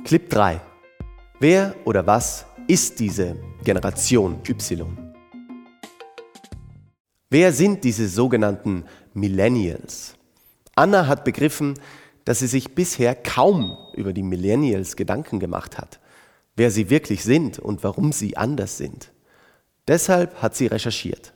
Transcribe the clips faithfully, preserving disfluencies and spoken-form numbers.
Clip drei. Wer oder was ist diese Generation Y? Wer sind diese sogenannten Millennials? Anna hat begriffen, dass sie sich bisher kaum über die Millennials Gedanken gemacht hat, wer sie wirklich sind und warum sie anders sind. Deshalb hat sie recherchiert.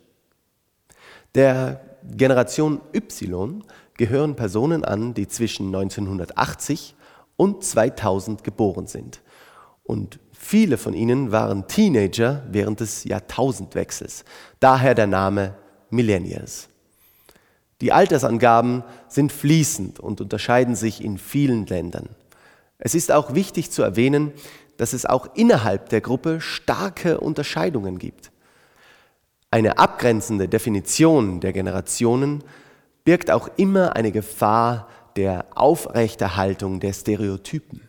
Der Generation Y gehören Personen an, die zwischen neunzehnhundertachtzig und zweitausend geboren sind. Und viele von ihnen waren Teenager während des Jahrtausendwechsels. Daher der Name Millennials. Die Altersangaben sind fließend und unterscheiden sich in vielen Ländern. Es ist auch wichtig zu erwähnen, dass es auch innerhalb der Gruppe starke Unterscheidungen gibt. Eine abgrenzende Definition der Generationen birgt auch immer eine Gefahr der Aufrechterhaltung der Stereotypen.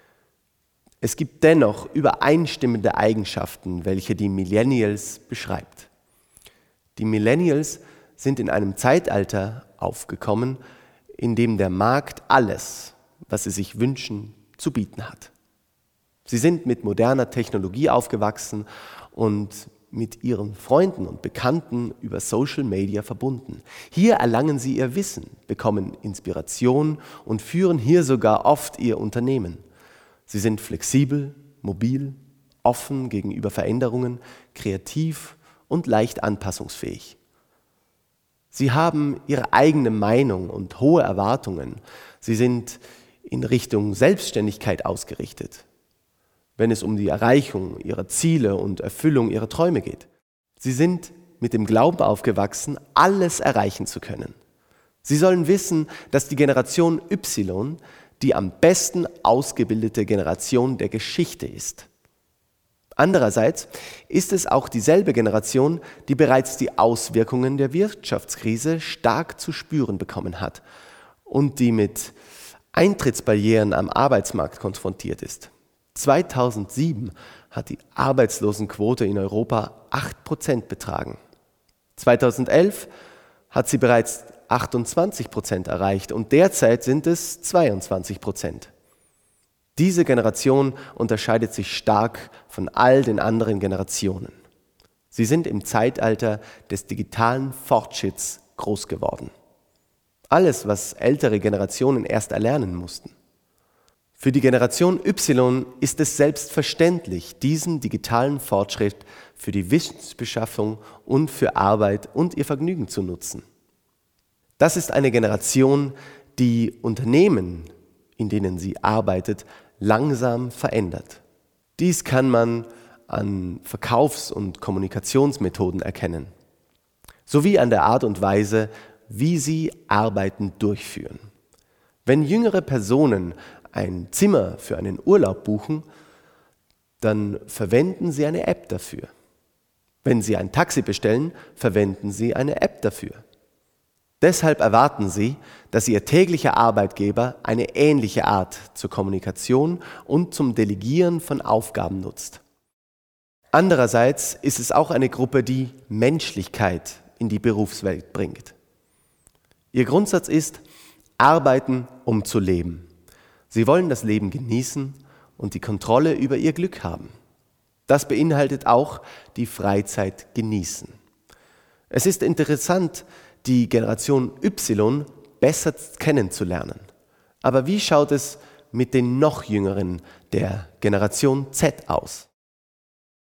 Es gibt dennoch übereinstimmende Eigenschaften, welche die Millennials beschreibt. Die Millennials sind in einem Zeitalter aufgekommen, in dem der Markt alles, was sie sich wünschen, zu bieten hat. Sie sind mit moderner Technologie aufgewachsen und mit ihren Freunden und Bekannten über Social Media verbunden. Hier erlangen sie ihr Wissen, bekommen Inspiration und führen hier sogar oft ihr Unternehmen. Sie sind flexibel, mobil, offen gegenüber Veränderungen, kreativ und leicht anpassungsfähig. Sie haben ihre eigene Meinung und hohe Erwartungen. Sie sind in Richtung Selbstständigkeit ausgerichtet, wenn es um die Erreichung ihrer Ziele und Erfüllung ihrer Träume geht. Sie sind mit dem Glauben aufgewachsen, alles erreichen zu können. Sie sollen wissen, dass die Generation Y die am besten ausgebildete Generation der Geschichte ist. Andererseits ist es auch dieselbe Generation, die bereits die Auswirkungen der Wirtschaftskrise stark zu spüren bekommen hat und die mit Eintrittsbarrieren am Arbeitsmarkt konfrontiert ist. zweitausendsieben hat die Arbeitslosenquote in Europa acht Prozent betragen. zweitausendelf hat sie bereits achtundzwanzig Prozent erreicht und derzeit sind es zweiundzwanzig Prozent. Diese Generation unterscheidet sich stark von all den anderen Generationen. Sie sind im Zeitalter des digitalen Fortschritts groß geworden. Alles, was ältere Generationen erst erlernen mussten. Für die Generation Y ist es selbstverständlich, diesen digitalen Fortschritt für die Wissensbeschaffung und für Arbeit und ihr Vergnügen zu nutzen. Das ist eine Generation, die Unternehmen, in denen sie arbeitet, langsam verändert. Dies kann man an Verkaufs- und Kommunikationsmethoden erkennen, sowie an der Art und Weise, wie sie Arbeiten durchführen. Wenn jüngere Personen ein Zimmer für einen Urlaub buchen, dann verwenden sie eine App dafür. Wenn sie ein Taxi bestellen, verwenden sie eine App dafür. Deshalb erwarten sie, dass ihr täglicher Arbeitgeber eine ähnliche Art zur Kommunikation und zum Delegieren von Aufgaben nutzt. Andererseits ist es auch eine Gruppe, die Menschlichkeit in die Berufswelt bringt. Ihr Grundsatz ist, arbeiten, um zu leben. Sie wollen das Leben genießen und die Kontrolle über ihr Glück haben. Das beinhaltet auch die Freizeit genießen. Es ist interessant, die Generation Y besser kennenzulernen. Aber wie schaut es mit den noch jüngeren, der Generation Z aus?